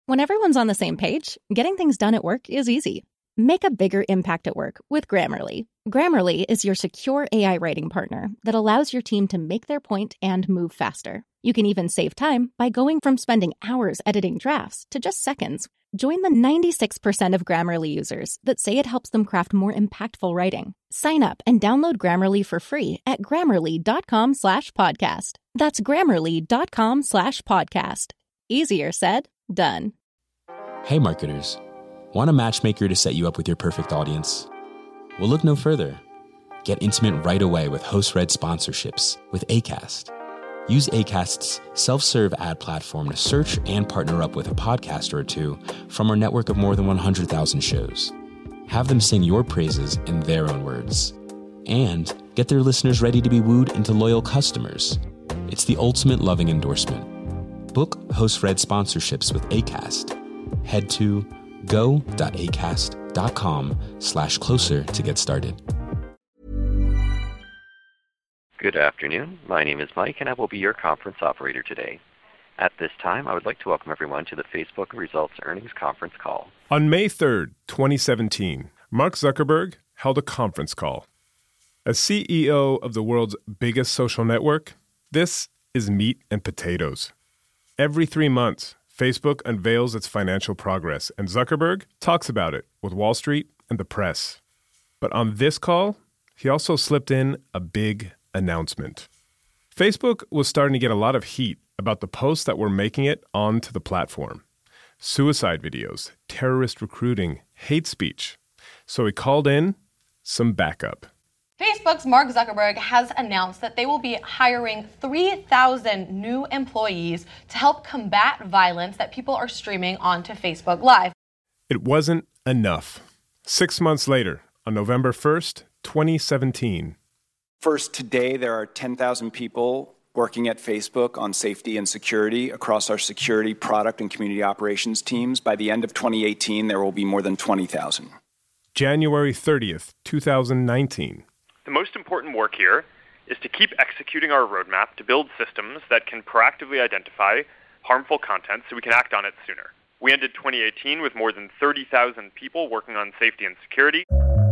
When everyone's on the same page, getting things done at work is easy. Make a bigger impact at work with Grammarly. Grammarly is your secure AI writing partner that allows your team to make their point and move faster. You can even save time by going from spending hours editing drafts to just seconds. Join the 96% of Grammarly users that say it helps them craft more impactful writing. Sign up and download Grammarly for free at grammarly.com/podcast. That's grammarly.com/podcast. Easier said, done. Hey marketers, want a matchmaker to set you up with your perfect audience? Well, look no further. Get intimate right away with host-read sponsorships with Acast. Use Acast's self-serve ad platform to search and partner up with a podcaster or two from our network of more than 100,000 shows. Have them sing your praises in their own words. And get their listeners ready to be wooed into loyal customers. It's the ultimate loving endorsement. Book host-read sponsorships with Acast. Head to go.acast.com/closer to get started. Good afternoon. My name is Mike, and I will be your conference operator today. At this time, I would like to welcome everyone to the Facebook Results Earnings Conference Call. On May 3rd, 2017, Mark Zuckerberg held a conference call. As CEO of the world's biggest social network, this is meat and potatoes. Every 3 months, Facebook unveils its financial progress, and Zuckerberg talks about it with Wall Street and the press. But on this call, he also slipped in a big announcement. Facebook was starting to get a lot of heat about the posts that were making it onto the platform. Suicide videos, terrorist recruiting, hate speech. So he called in some backup. Facebook's Mark Zuckerberg has announced that they will be hiring 3,000 new employees to help combat violence that people are streaming onto Facebook Live. It wasn't enough. 6 months later, on November 1st, 2017. First, today there are 10,000 people working at Facebook on safety and security across our security, product, and community operations teams. By the end of 2018, there will be more than 20,000. January 30th, 2019. The most important work here is to keep executing our roadmap to build systems that can proactively identify harmful content so we can act on it sooner. We ended 2018 with more than 30,000 people working on safety and security.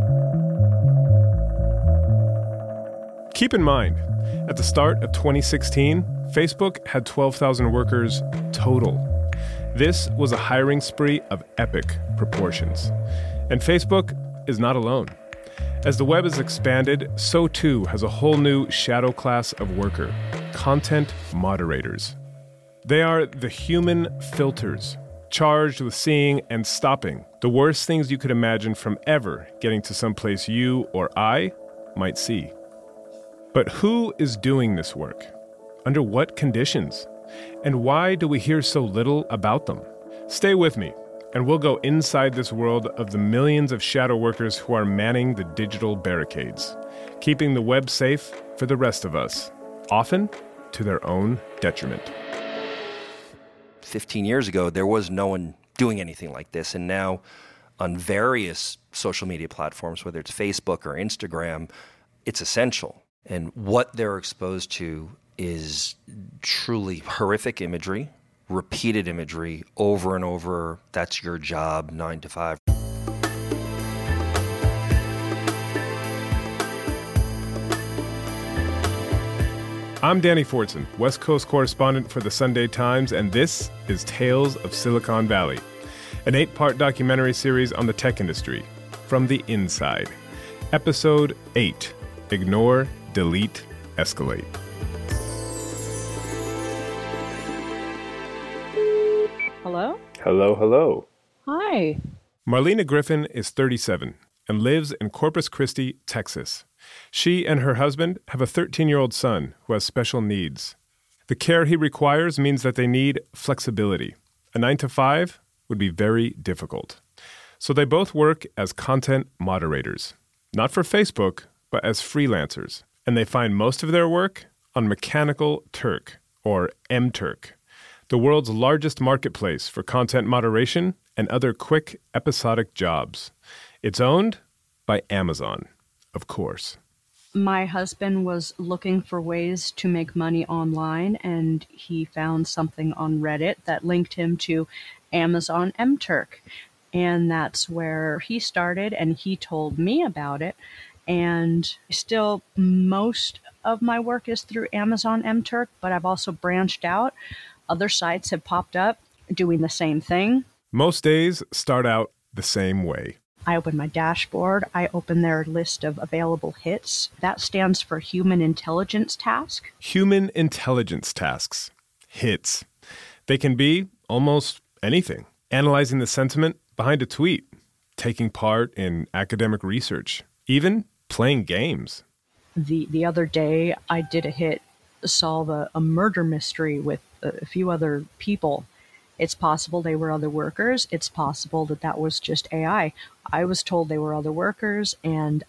Keep in mind, at the start of 2016, Facebook had 12,000 workers total. This was a hiring spree of epic proportions. And Facebook is not alone. As the web has expanded, so too has a whole new shadow class of worker, content moderators. They are the human filters, charged with seeing and stopping the worst things you could imagine from ever getting to someplace you or I might see. But who is doing this work? Under what conditions? And why do we hear so little about them? Stay with me, and we'll go inside this world of the millions of shadow workers who are manning the digital barricades, keeping the web safe for the rest of us, often to their own detriment. 15 years ago, there was no one doing anything like this, and now on various social media platforms, whether it's Facebook or Instagram, it's essential. And what they're exposed to is truly horrific imagery, repeated imagery over and over. That's your job, 9 to 5. I'm Danny Fortson, West Coast correspondent for the Sunday Times, and this is Tales of Silicon Valley, an 8-part documentary series on the tech industry, From the Inside. Episode 8, Ignore, Delete, Escalate. Hello? Hello, hello. Hi. Marlena Griffin is 37 and lives in Corpus Christi, Texas. She and her husband have a 13-year-old son who has special needs. The care he requires means that they need flexibility. A 9 to 5 would be very difficult. So they both work as content moderators, not for Facebook, but as freelancers. And they find most of their work on Mechanical Turk, or MTurk, the world's largest marketplace for content moderation and other quick episodic jobs. It's owned by Amazon, of course. My husband was looking for ways to make money online, and he found something on Reddit that linked him to Amazon MTurk. And that's where he started, and he told me about it. And still, most of my work is through Amazon MTurk, but I've also branched out. Other sites have popped up doing the same thing. Most days start out the same way. I open my dashboard. I open their list of available hits. That stands for Human Intelligence Task. Human Intelligence Tasks. Hits. They can be almost anything. Analyzing the sentiment behind a tweet, taking part in academic research, even playing games. The other day, I did a hit, solve a murder mystery with a few other people. It's possible they were other workers. It's possible that was just AI. I was told they were other workers, and,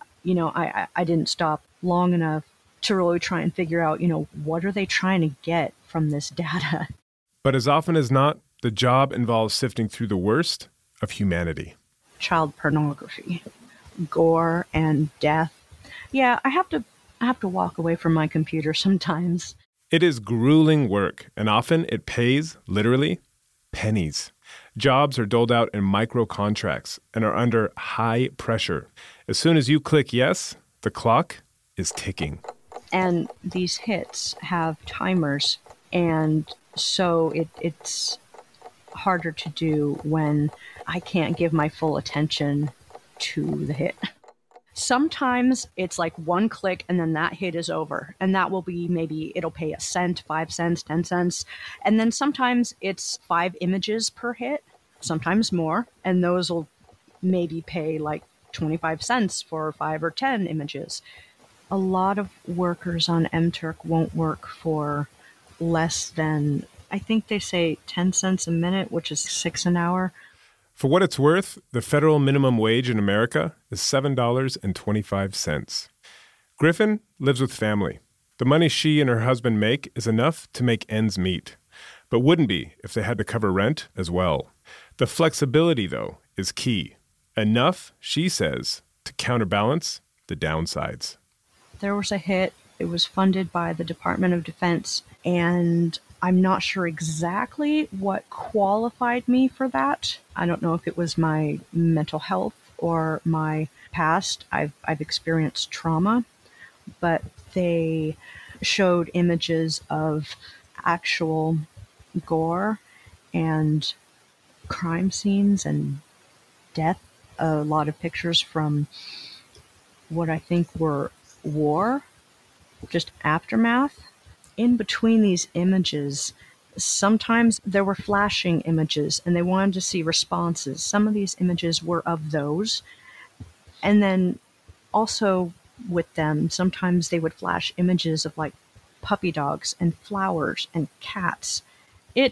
I didn't stop long enough to really try and figure out, what are they trying to get from this data? But as often as not, the job involves sifting through the worst of humanity. Child pornography, gore, and death. Yeah, I have to walk away from my computer sometimes. It is grueling work, and often it pays, literally, pennies. Jobs are doled out in micro contracts and are under high pressure. As soon as you click yes, the clock is ticking. And these hits have timers, and so it's harder to do when I can't give my full attention to the hit. Sometimes it's like one click and then that hit is over. And that will be maybe it'll pay a cent, 5 cents, 10 cents. And then sometimes it's 5 images per hit, sometimes more. And those will maybe pay like 25 cents for 5 or 10 images. A lot of workers on MTurk won't work for less than, I think they say 10 cents a minute, which is $6 an hour. For what it's worth, the federal minimum wage in America is $7.25. Griffin lives with family. The money she and her husband make is enough to make ends meet, but wouldn't be if they had to cover rent as well. The flexibility, though, is key. Enough, she says, to counterbalance the downsides. There was a hit. It was funded by the Department of Defense, and I'm not sure exactly what qualified me for that. I don't know if it was my mental health or my past. I've experienced trauma, but they showed images of actual gore and crime scenes and death. A lot of pictures from what I think were war, just aftermath. In between these images, sometimes there were flashing images and they wanted to see responses. Some of these images were of those. And then also with them, sometimes they would flash images of like puppy dogs and flowers and cats. It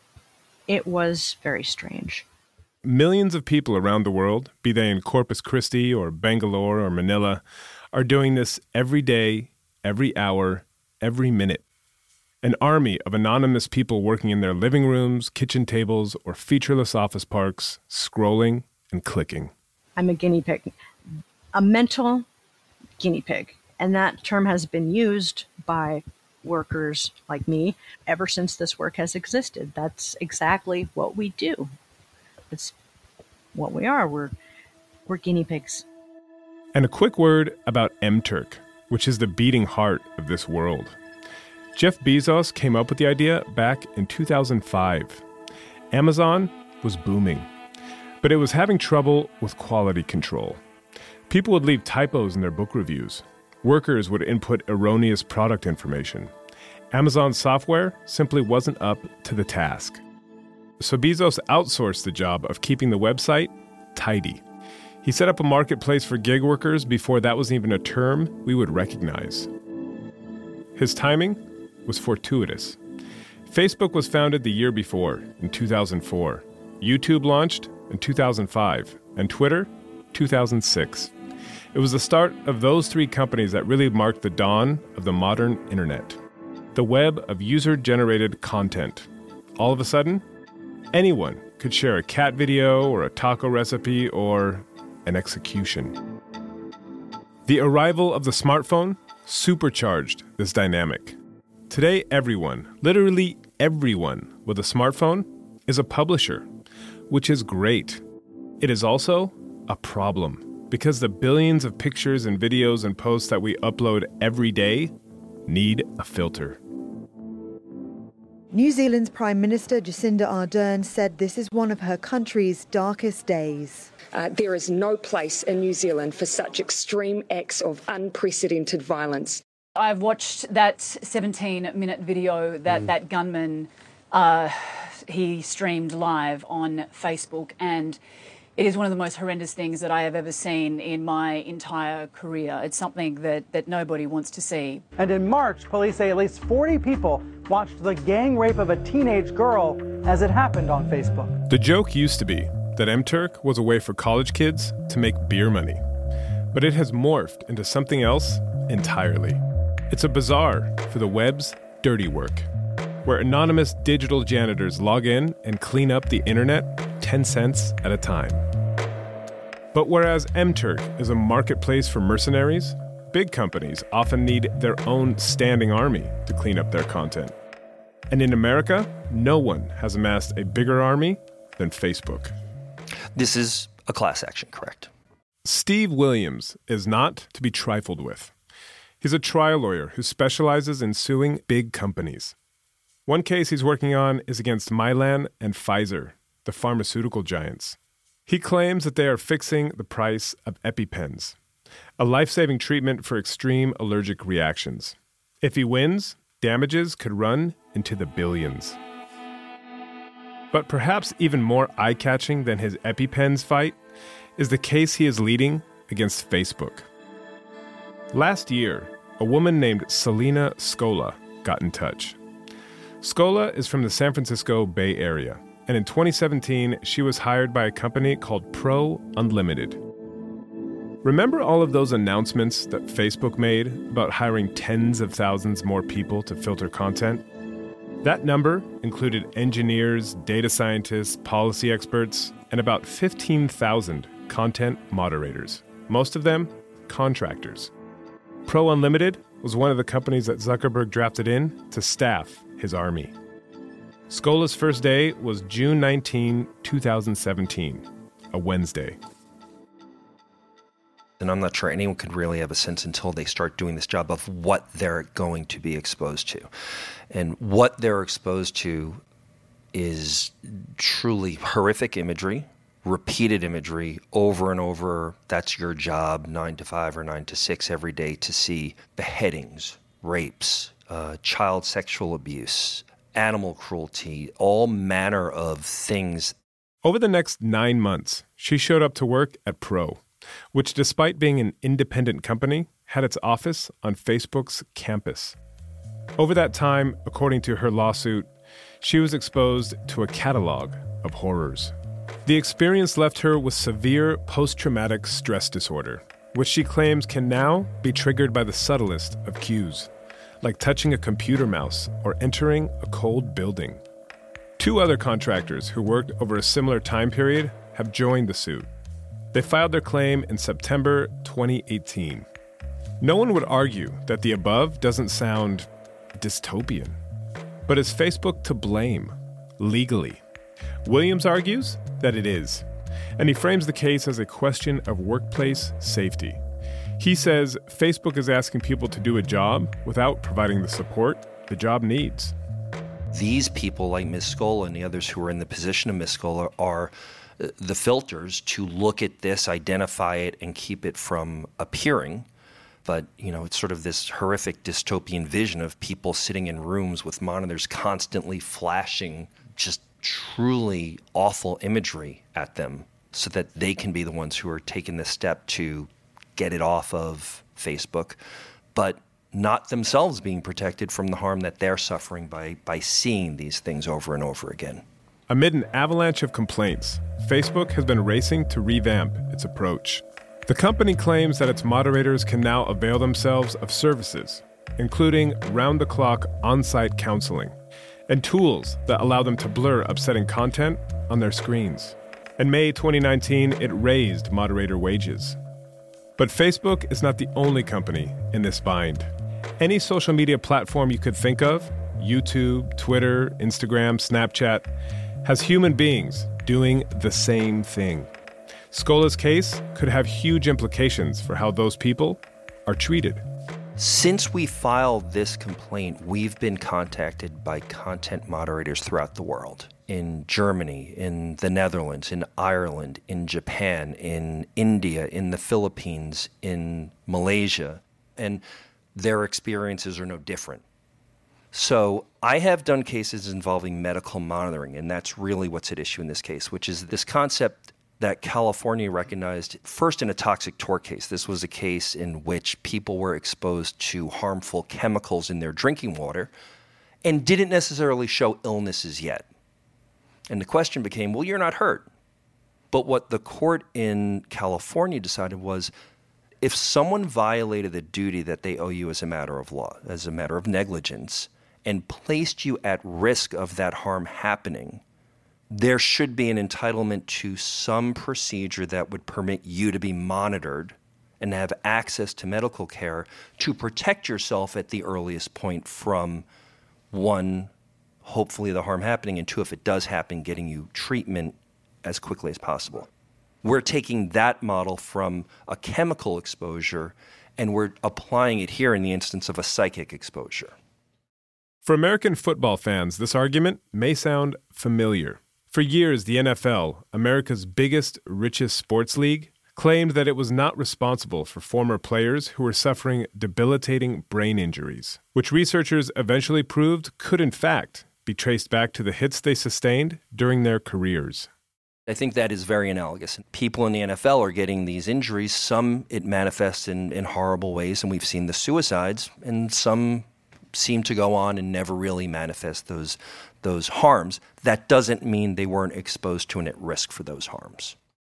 was very strange. Millions of people around the world, be they in Corpus Christi or Bangalore or Manila, are doing this every day, every hour, every minute. An army of anonymous people working in their living rooms, kitchen tables, or featureless office parks, scrolling and clicking. I'm a guinea pig, a mental guinea pig. And that term has been used by workers like me ever since this work has existed. That's exactly what we do. It's what we are. We're guinea pigs. And a quick word about MTurk, which is the beating heart of this world. Jeff Bezos came up with the idea back in 2005. Amazon was booming, but it was having trouble with quality control. People would leave typos in their book reviews. Workers would input erroneous product information. Amazon's software simply wasn't up to the task. So Bezos outsourced the job of keeping the website tidy. He set up a marketplace for gig workers before that was even a term we would recognize. His timing was fortuitous. Facebook was founded the year before, in 2004. YouTube launched in 2005, and Twitter, 2006. It was the start of those 3 companies that really marked the dawn of the modern internet. The web of user-generated content. All of a sudden, anyone could share a cat video or a taco recipe or an execution. The arrival of the smartphone supercharged this dynamic. Today, everyone, literally everyone with a smartphone is a publisher. which is great. It is also a problem because the billions of pictures and videos and posts that we upload every day need a filter. New Zealand's Prime Minister Jacinda Ardern said this is one of her country's darkest days. There is no place in New Zealand for such extreme acts of unprecedented violence. I've watched that 17-minute video that gunman he streamed live on Facebook, and it is one of the most horrendous things that I have ever seen in my entire career. It's something that nobody wants to see. And in March, police say at least 40 people watched the gang rape of a teenage girl as it happened on Facebook. The joke used to be that MTurk was a way for college kids to make beer money. But it has morphed into something else entirely. It's a bazaar for the web's dirty work, where anonymous digital janitors log in and clean up the internet 10 cents at a time. But whereas MTurk is a marketplace for mercenaries, big companies often need their own standing army to clean up their content. And in America, no one has amassed a bigger army than Facebook. This is a class action, correct? Steve Williams is not to be trifled with. He's a trial lawyer who specializes in suing big companies. One case he's working on is against Mylan and Pfizer, the pharmaceutical giants. He claims that they are fixing the price of EpiPens, a life-saving treatment for extreme allergic reactions. If he wins, damages could run into the billions. But perhaps even more eye-catching than his EpiPens fight is the case he is leading against Facebook. Last year, a woman named Selena Scola got in touch. Scola is from the San Francisco Bay Area, and in 2017, she was hired by a company called Pro Unlimited. Remember all of those announcements that Facebook made about hiring tens of thousands more people to filter content? That number included engineers, data scientists, policy experts, and about 15,000 content moderators, most of them contractors. Pro Unlimited was one of the companies that Zuckerberg drafted in to staff his army. Scola's first day was June 19, 2017, a Wednesday. And I'm not sure anyone could really have a sense until they start doing this job of what they're going to be exposed to. And what they're exposed to is truly horrific imagery, repeated imagery over and over. That's your job, 9 to 5 or 9 to 6 every day, to see beheadings, rapes, child sexual abuse, animal cruelty, all manner of things. Over the next 9 months, she showed up to work at Pro, which, despite being an independent company, had its office on Facebook's campus. Over that time, according to her lawsuit, she was exposed to a catalog of horrors. The experience left her with severe post-traumatic stress disorder, which she claims can now be triggered by the subtlest of cues, like touching a computer mouse or entering a cold building. 2 other contractors who worked over a similar time period have joined the suit. They filed their claim in September 2018. No one would argue that the above doesn't sound dystopian. But is Facebook to blame, legally? Williams argues that it is, and he frames the case as a question of workplace safety. He says Facebook is asking people to do a job without providing the support the job needs. These people, like Ms. Scola and the others who are in the position of Ms. Scola, are the filters to look at this, identify it, and keep it from appearing. But, it's sort of this horrific dystopian vision of people sitting in rooms with monitors constantly flashing just truly awful imagery at them so that they can be the ones who are taking the step to get it off of Facebook, but not themselves being protected from the harm that they're suffering by seeing these things over and over again. Amid an avalanche of complaints, Facebook has been racing to revamp its approach. The company claims that its moderators can now avail themselves of services, including round-the-clock on-site counseling and tools that allow them to blur upsetting content on their screens. In May 2019, it raised moderator wages. But Facebook is not the only company in this bind. Any social media platform you could think of, YouTube, Twitter, Instagram, Snapchat, has human beings doing the same thing. Scola's case could have huge implications for how those people are treated. Since we filed this complaint, we've been contacted by content moderators throughout the world. In Germany, in the Netherlands, in Ireland, in Japan, in India, in the Philippines, in Malaysia, and their experiences are no different. So I have done cases involving medical monitoring, and that's really what's at issue in this case, which is this concept that California recognized first in a toxic tort case. This was a case in which people were exposed to harmful chemicals in their drinking water and didn't necessarily show illnesses yet. And the question became, well, you're not hurt. But what the court in California decided was, if someone violated the duty that they owe you as a matter of law, as a matter of negligence, and placed you at risk of that harm happening, there should be an entitlement to some procedure that would permit you to be monitored and have access to medical care to protect yourself at the earliest point from, one, hopefully the harm happening, and two, if it does happen, getting you treatment as quickly as possible. We're taking that model from a chemical exposure and we're applying it here in the instance of a psychic exposure. For American football fans, this argument may sound familiar. For years, the NFL, America's biggest, richest sports league, claimed that it was not responsible for former players who were suffering debilitating brain injuries, which researchers eventually proved could, in fact, be traced back to the hits they sustained during their careers. I think that is very analogous. People in the NFL are getting these injuries. Some it manifests in horrible ways, and we've seen the suicides, and some seem to go on and never really manifest those harms. That doesn't mean they weren't exposed to and at risk for those harms.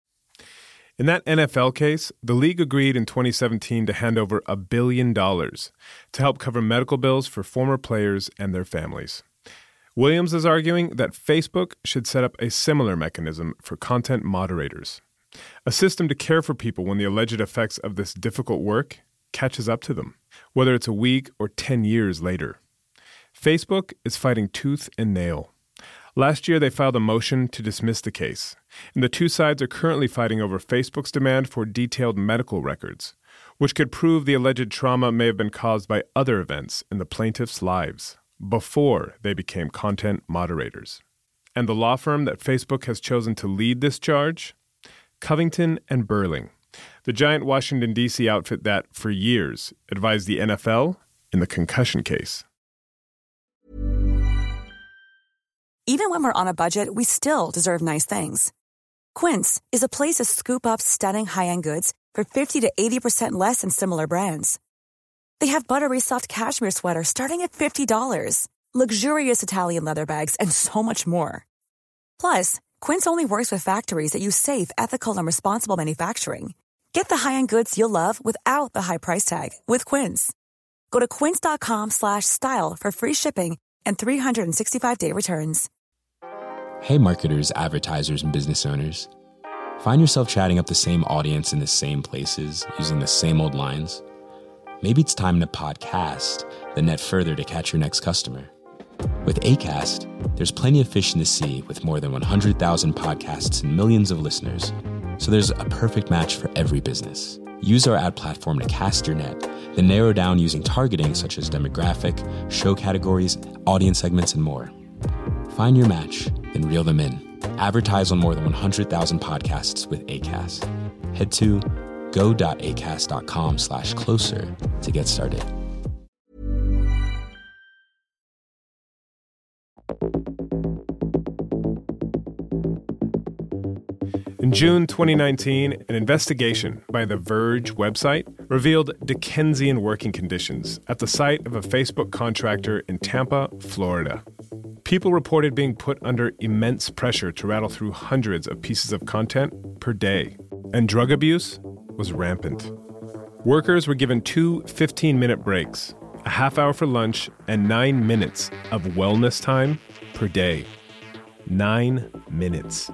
In that NFL case, the league agreed in 2017 to hand over $1 billion to help cover medical bills for former players and their families. Williams is arguing that Facebook should set up a similar mechanism for content moderators, a system to care for people when the alleged effects of this difficult work catches up to them, whether it's a week or 10 years later. Facebook is fighting tooth and nail. Last year, they filed a motion to dismiss the case, and the two sides are currently fighting over Facebook's demand for detailed medical records, which could prove the alleged trauma may have been caused by other events in the plaintiffs' lives before they became content moderators. And the law firm that Facebook has chosen to lead this charge? Covington & Burling, the giant Washington, D.C. outfit that, for years, advised the NFL in the concussion case. Even when we're on a budget, we still deserve nice things. Quince is a place to scoop up stunning high-end goods for 50 to 80% less than similar brands. They have buttery soft cashmere sweaters starting at $50, luxurious Italian leather bags, and so much more. Plus, Quince only works with factories that use safe, ethical, and responsible manufacturing. Get the high-end goods you'll love without the high price tag with Quince. Go to quince.com/style for free shipping and 365-day returns. Hey marketers, advertisers, and business owners. Find yourself chatting up the same audience in the same places, using the same old lines? Maybe it's time to podcast, then net further to catch your next customer. With Acast, there's plenty of fish in the sea with more than 100,000 podcasts and millions of listeners. So there's a perfect match for every business. Use our ad platform to cast your net, then narrow down using targeting such as demographic, show categories, audience segments, and more. Find your match, then reel them in. Advertise on more than 100,000 podcasts with Acast. Head to go.acast.com/closer to get started. In June 2019, an investigation by the Verge website revealed Dickensian working conditions at the site of a Facebook contractor in Tampa, Florida. People reported being put under immense pressure to rattle through hundreds of pieces of content per day, and drug abuse was rampant. Workers were given 2 15-minute breaks, a half hour for lunch, and 9 minutes of wellness time per day. 9 minutes.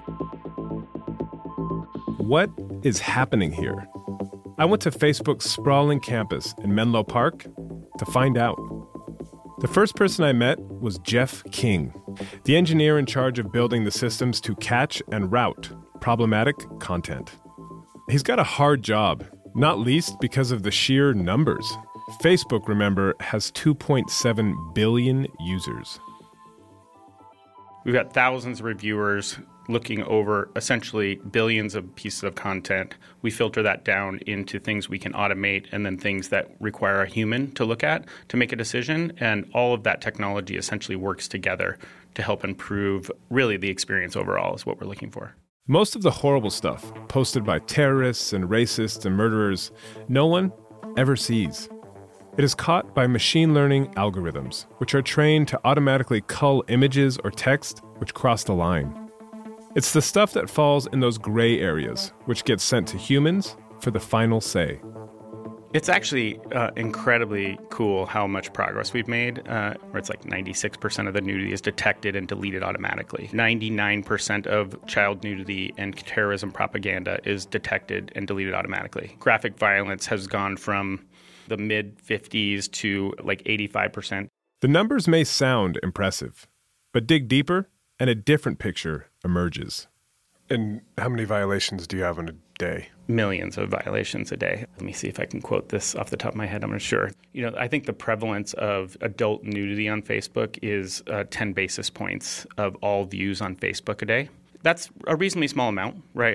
What is happening here? I went to Facebook's sprawling campus in Menlo Park to find out. The first person I met was Jeff King, the engineer in charge of building the systems to catch and route problematic content. He's got a hard job, not least because of the sheer numbers. Facebook, remember, has 2.7 billion users. We've got thousands of reviewers looking over essentially billions of pieces of content. We filter that down into things we can automate and then things that require a human to look at to make a decision. And all of that technology essentially works together to help improve really the experience overall is what we're looking for. Most of the horrible stuff posted by terrorists and racists and murderers, no one ever sees. It is caught by machine learning algorithms, which are trained to automatically cull images or text which cross the line. It's the stuff that falls in those gray areas, which gets sent to humans for the final say. It's actually incredibly cool how much progress we've made, where it's like 96% of the nudity is detected and deleted automatically. 99% of child nudity and terrorism propaganda is detected and deleted automatically. Graphic violence has gone from the mid-50s to like 85%. The numbers may sound impressive, but dig deeper and a different picture emerges. And how many violations do you have in a day? Millions of violations a day. Let me see if I can quote this off the top of my head. I'm not sure. I think the prevalence of adult nudity on Facebook is 10 basis points of all views on Facebook a day. That's a reasonably small amount, right?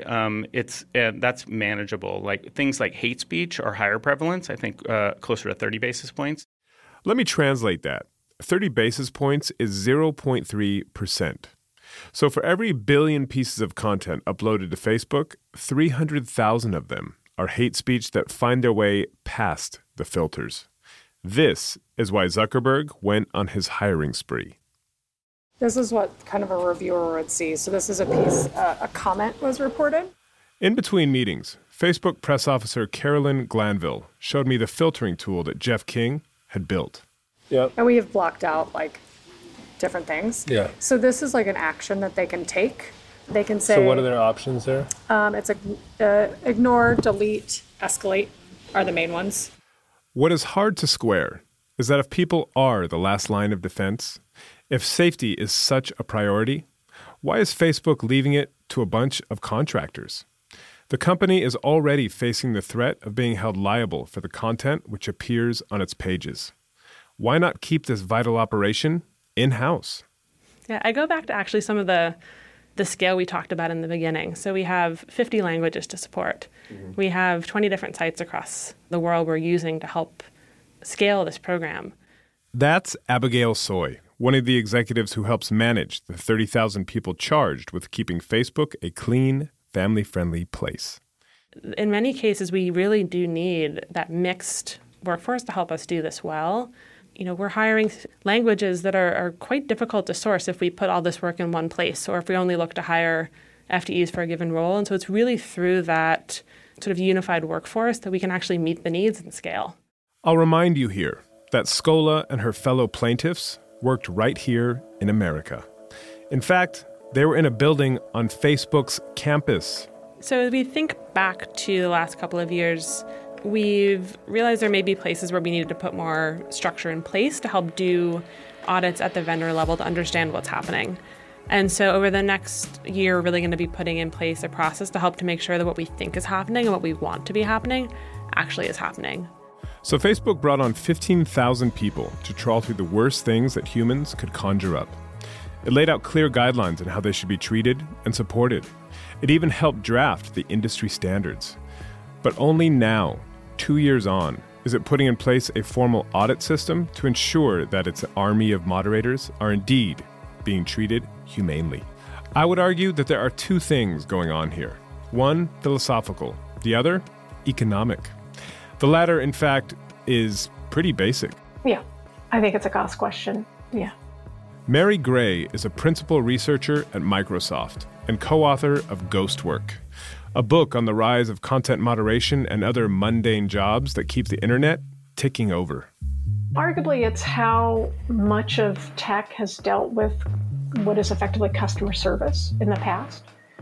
That's manageable. Like things like hate speech are higher prevalence, I think closer to 30 basis points. Let me translate that. 30 basis points is 0.3%. So for every billion pieces of content uploaded to Facebook, 300,000 of them are hate speech that find their way past the filters. This is why Zuckerberg went on his hiring spree. This is what kind of a reviewer would see. So this is a piece, a comment was reported. In between meetings, Facebook press officer Carolyn Glanville showed me the filtering tool that Jeff King had built. Yep. And we have blocked out like different things. Yeah. So this is like an action that they can take. They can say. So what are their options there? It's ignore, delete, escalate are the main ones. What is hard to square is that if people are the last line of defense, if safety is such a priority, why is Facebook leaving it to a bunch of contractors? The company is already facing the threat of being held liable for the content which appears on its pages. Why not keep this vital operation in-house? Yeah, I go back to actually some of the scale we talked about in the beginning. So we have 50 languages to support. Mm-hmm. We have 20 different sites across the world we're using to help scale this program. That's Abigail Soy, one of the executives who helps manage the 30,000 people charged with keeping Facebook a clean, family-friendly place. In many cases, we really do need that mixed workforce to help us do this well. We're hiring languages that are quite difficult to source if we put all this work in one place or if we only look to hire FTEs for a given role. And so it's really through that sort of unified workforce that we can actually meet the needs and scale. I'll remind you here that Scola and her fellow plaintiffs worked right here in America. In fact, they were in a building on Facebook's campus. So as we think back to the last couple of years, we've realized there may be places where we needed to put more structure in place to help do audits at the vendor level to understand what's happening. And so over the next year, we're really going to be putting in place a process to help to make sure that what we think is happening and what we want to be happening actually is happening. So Facebook brought on 15,000 people to trawl through the worst things that humans could conjure up. It laid out clear guidelines on how they should be treated and supported. It even helped draft the industry standards. But only now, 2 years on, is it putting in place a formal audit system to ensure that its army of moderators are indeed being treated humanely. I would argue that there are two things going on here. One, philosophical. The other, economic. The latter, in fact, is pretty basic. Yeah, I think it's a cost question. Yeah. Mary Gray is a principal researcher at Microsoft and co-author of Ghostwork, a book on the rise of content moderation and other mundane jobs that keep the internet ticking over. Arguably, it's how much of tech has dealt with what is effectively customer service in the past.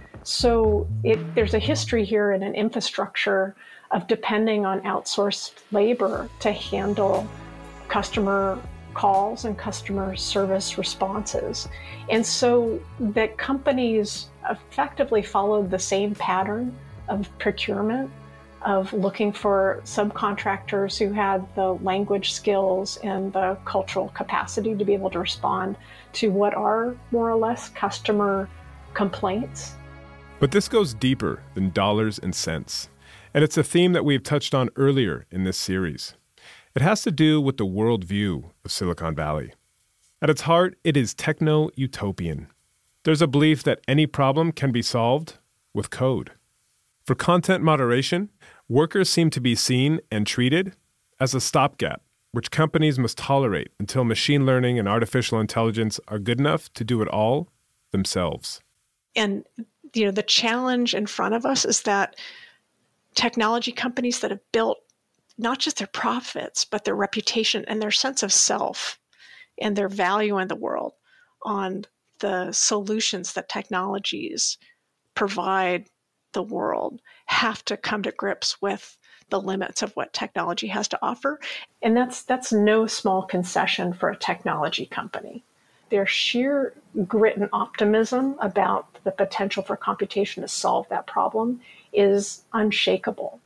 So there's a history here and an infrastructure of depending on outsourced labor to handle customer calls and customer service responses. And so that companies effectively followed the same pattern of procurement, of looking for subcontractors who had the language skills and the cultural capacity to be able to respond to what are more or less customer complaints. But this goes deeper than dollars and cents. And it's a theme that we've touched on earlier in this series. It has to do with the worldview of Silicon Valley. At its heart, it is techno-utopian. There's a belief that any problem can be solved with code. For content moderation, workers seem to be seen and treated as a stopgap, which companies must tolerate until machine learning and artificial intelligence are good enough to do it all themselves. And the challenge in front of us is that technology companies that have built not just their profits, but their reputation and their sense of self and their value in the world on the solutions that technologies provide the world have to come to grips with the limits of what technology has to offer. And that's no small concession for a technology company. Their sheer grit and optimism about the potential for computation to solve that problem is unshakable.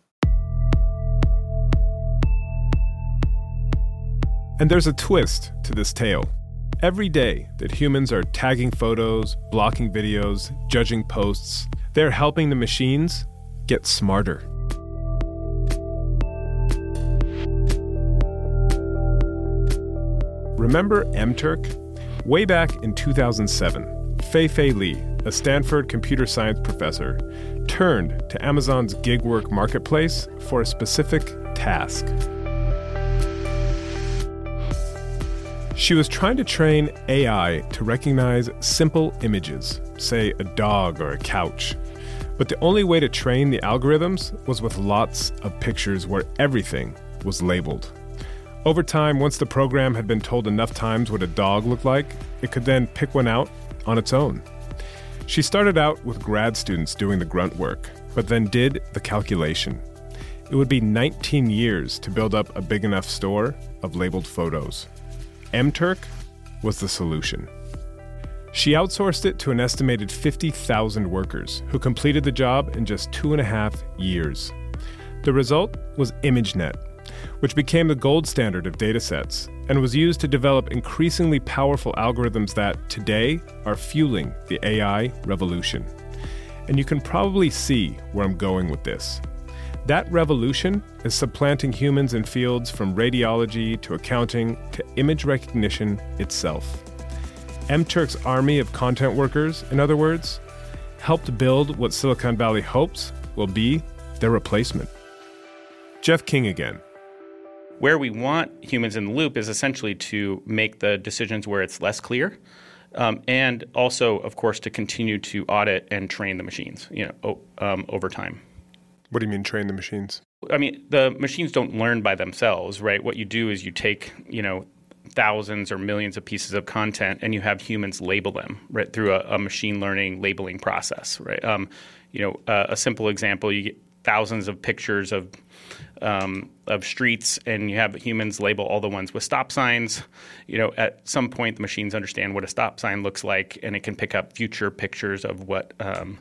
And there's a twist to this tale. Every day that humans are tagging photos, blocking videos, judging posts, they're helping the machines get smarter. Remember MTurk? Way back in 2007, Fei Li, a Stanford computer science professor, turned to Amazon's gig work marketplace for a specific task. She was trying to train AI to recognize simple images, say a dog or a couch. But the only way to train the algorithms was with lots of pictures where everything was labeled. Over time, once the program had been told enough times what a dog looked like, it could then pick one out on its own. She started out with grad students doing the grunt work, but then did the calculation. It would be 19 years to build up a big enough store of labeled photos. MTurk was the solution. She outsourced it to an estimated 50,000 workers who completed the job in just 2.5 years. The result was ImageNet, which became the gold standard of datasets and was used to develop increasingly powerful algorithms that, today, are fueling the AI revolution. And you can probably see where I'm going with this. That revolution is supplanting humans in fields from radiology to accounting to image recognition itself. MTurk's army of content workers, in other words, helped build what Silicon Valley hopes will be their replacement. Jeff King again. Where we want humans in the loop is essentially to make the decisions where it's less clear, and also, of course, to continue to audit and train the machines, over time. What do you mean train the machines? I mean, the machines don't learn by themselves, right? What you do is you take, thousands or millions of pieces of content and you have humans label them, right, through a machine learning labeling process, right? A simple example, you get thousands of pictures of streets and you have humans label all the ones with stop signs. At some point the machines understand what a stop sign looks like and it can pick up future pictures of what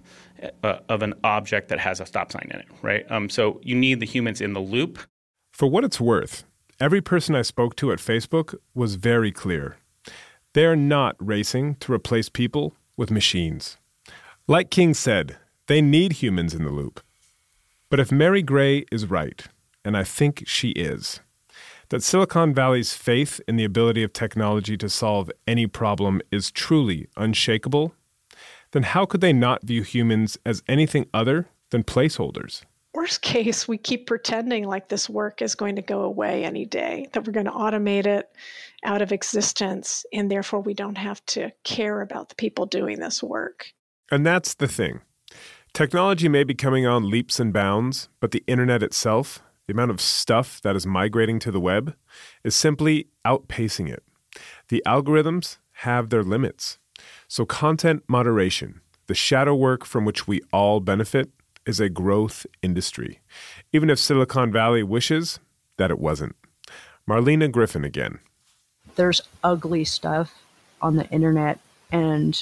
of an object that has a stop sign in it, right? So you need the humans in the loop. For what it's worth, every person I spoke to at Facebook was very clear. They are not racing to replace people with machines. Like King said, they need humans in the loop. But if Mary Gray is right, and I think she is, that Silicon Valley's faith in the ability of technology to solve any problem is truly unshakable, then how could they not view humans as anything other than placeholders? Worst case, we keep pretending like this work is going to go away any day, that we're going to automate it out of existence, and therefore we don't have to care about the people doing this work. And that's the thing. Technology may be coming on leaps and bounds, but the internet itself, the amount of stuff that is migrating to the web, is simply outpacing it. The algorithms have their limits. So content moderation, the shadow work from which we all benefit, is a growth industry, even if Silicon Valley wishes that it wasn't. Marlena Griffin again. there's ugly stuff on the internet, and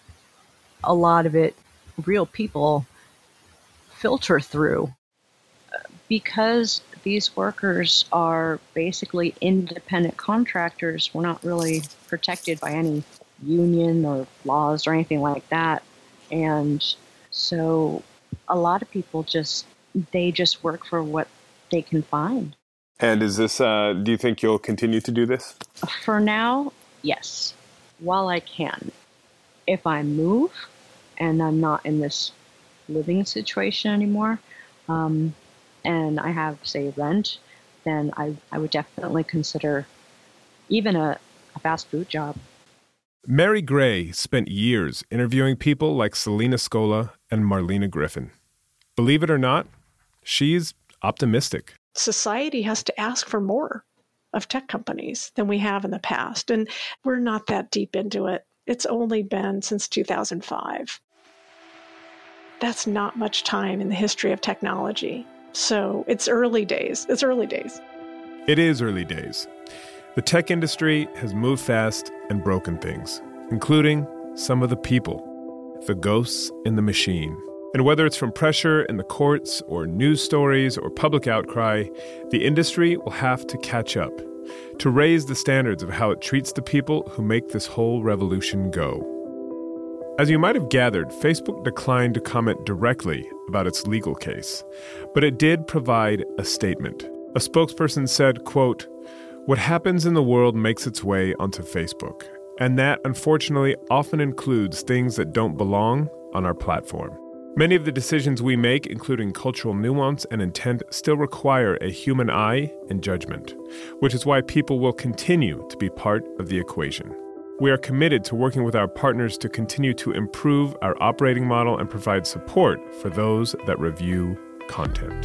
a lot of it real people filter through. Because these workers are basically independent contractors, we're not really protected by any union or laws or anything like that. And so a lot of people just work for what they can find. And is this, do you think you'll continue to do this? For now, yes, while I can. If I move and I'm not in this living situation anymore, and I have, say, rent, then I would definitely consider even a fast food job. Mary Gray spent years interviewing people like Selena Scola and Marlena Griffin. Believe it or not, she's optimistic. Society has to ask for more of tech companies than we have in the past, and we're not that deep into it. It's only been since 2005. That's not much time in the history of technology. So it's early days. It's early days. It is early days. The tech industry has moved fast and broken things, including some of the people, the ghosts in the machine. And whether it's from pressure in the courts or news stories or public outcry, the industry will have to catch up to raise the standards of how it treats the people who make this whole revolution go. As you might have gathered, Facebook declined to comment directly about its legal case, but it did provide a statement. A spokesperson said, quote, "What happens in the world makes its way onto Facebook, and that, unfortunately, often includes things that don't belong on our platform. Many of the decisions we make, including cultural nuance and intent, still require a human eye and judgment, which is why people will continue to be part of the equation. We are committed to working with our partners to continue to improve our operating model and provide support for those that review content."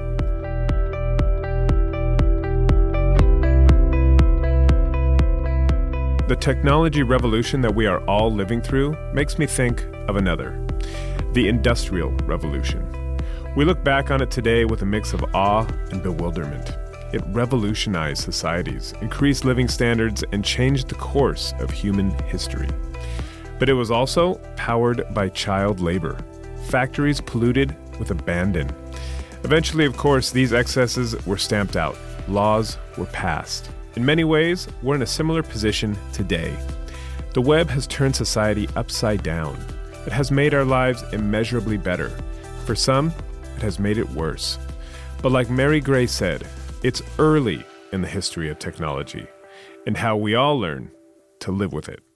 The technology revolution that we are all living through makes me think of another, the Industrial Revolution. We look back on it today with a mix of awe and bewilderment. It revolutionized societies, increased living standards, and changed the course of human history. But it was also powered by child labor. Factories polluted with abandon. Eventually, of course, these excesses were stamped out. Laws were passed. In many ways, we're in a similar position today. The web has turned society upside down. It has made our lives immeasurably better. For some, it has made it worse. But like Mary Gray said, it's early in the history of technology and how we all learn to live with it.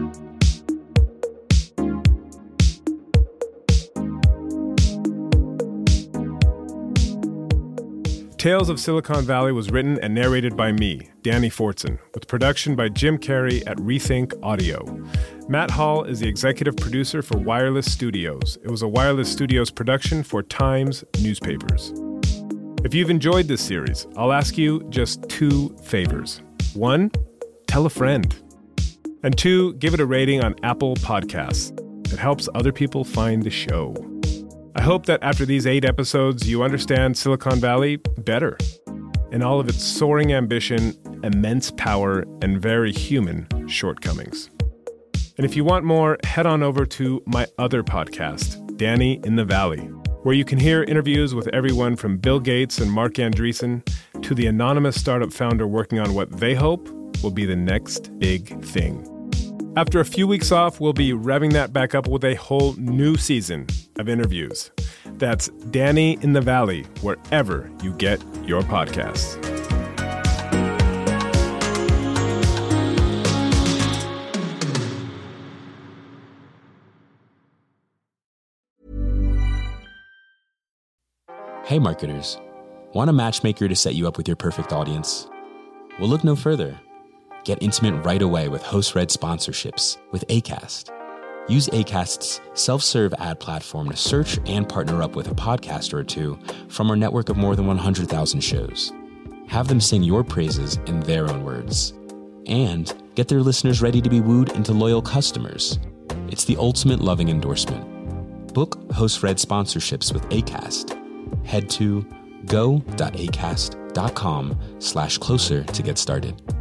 Tales of Silicon Valley was written and narrated by me, Danny Fortson, with production by Jim Carey at Rethink Audio. Matt Hall is the executive producer for Wireless Studios. It was a Wireless Studios production for Times newspapers. If you've enjoyed this series, I'll ask you just 2 favors. 1, tell a friend. And 2, give it a rating on Apple Podcasts. It helps other people find the show. I hope that after these 8 episodes, you understand Silicon Valley better and all of its soaring ambition, immense power, and very human shortcomings. And if you want more, head on over to my other podcast, Danny in the Valley, where you can hear interviews with everyone from Bill Gates and Mark Andreessen to the anonymous startup founder working on what they hope will be the next big thing. After a few weeks off, we'll be revving that back up with a whole new season of interviews. That's Danny in the Valley, wherever you get your podcasts. Hey marketers, want a matchmaker to set you up with your perfect audience? Well, look no further. Get intimate right away with host-read sponsorships with Acast. Use Acast's self-serve ad platform to search and partner up with a podcaster or two from our network of more than 100,000 shows. Have them sing your praises in their own words. And get their listeners ready to be wooed into loyal customers. It's the ultimate loving endorsement. Book host-read sponsorships with Acast. Head to go.acast.com/closer to get started.